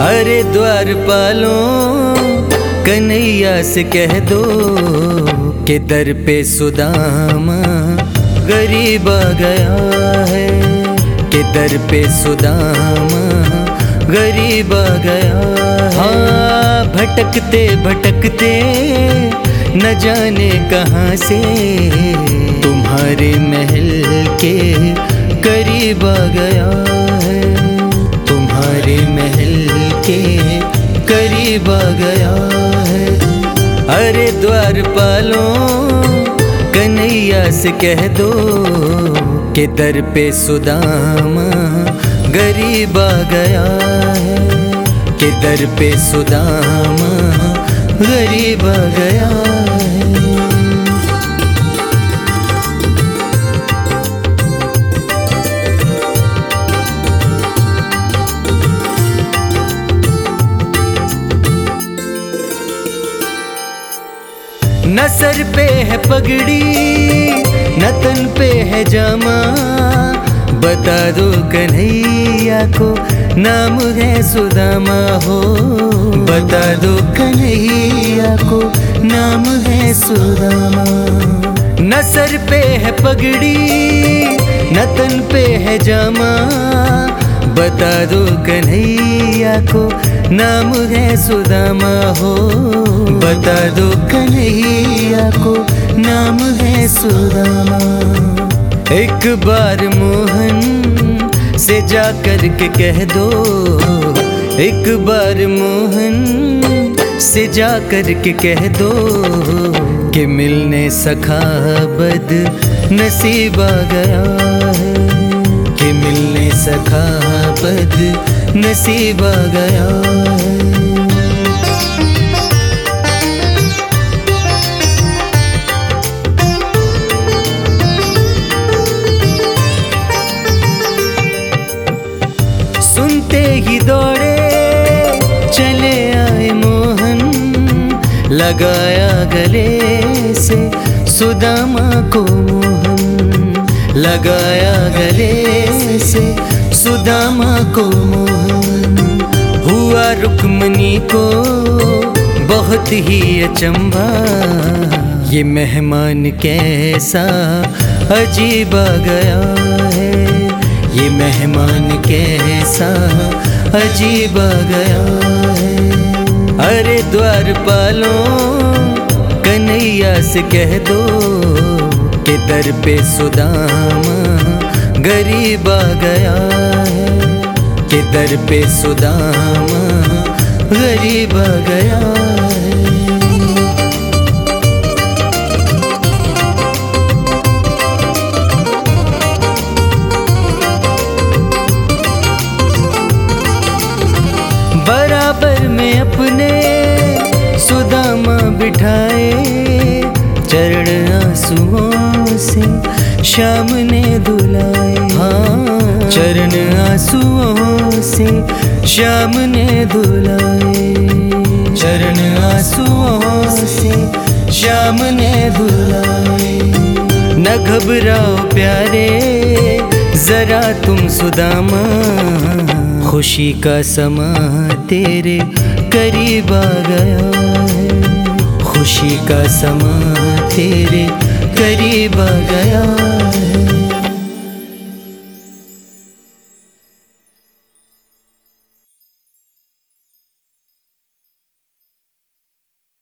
अरे द्वारपालों कन्हैया से कह दो कि दर पे सुदामा गरीब आ गया है, कि दर पे सुदामा गरीब आ गया है। हाँ, भटकते भटकते न जाने कहाँ से तुम्हारे महल के करीब आ गया है, तुम्हारे महल के करीब आ गया है। अरे द्वारपालों कन्हैया से कह दो कि दर पे सुदामा गरीब आ गया है, कि दर पे सुदामा गरीब आ गया है। न सर पे है पगड़ी न तन पे है जामा, बता दो कन्हैया को नाम है सुदामा हो, बता दो कन्हैया को नाम है सुदामा। न सर पे है पगड़ी न तन पे है जामा, बता दो कन्हैया को नाम है सुदामा हो, बता दो कन्हैया को नाम है सुदामा। एक बार मोहन से जा कर के कह दो, एक बार मोहन से जा कर के कह दो कि मिलने सखा बद नसीब आ गया है, कि मिलने सखा बद नसीब आ गया है। सुनते ही दौड़े चले आए मोहन, लगाया गले से सुदामा को मोहन, लगाया गले से सुदामा को मोहन। हुआ रुक्मणी को बहुत ही अचंभा, ये मेहमान कैसा अजीब आ गया है, ये मेहमान कैसा अजीब आ गया है। अरे द्वारपालों कन्हैया से कह दो कि दर पे सुदामा गरीब आ गया है, कि दर पे सुदामा गरीब आ गया है। बराबर में अपने सुदामा बिठाए, चरण आंसुओं से शाम ने धुलाए। हाँ, चरण आंसुओं से शाम ने धुलाए, चरण आंसुओं से शाम ने धुलाए। न घबराओ प्यारे जरा तुम सुदामा, खुशी का समा तेरे करीब आ गया है, खुशी का समा तेरे करीब आ गया।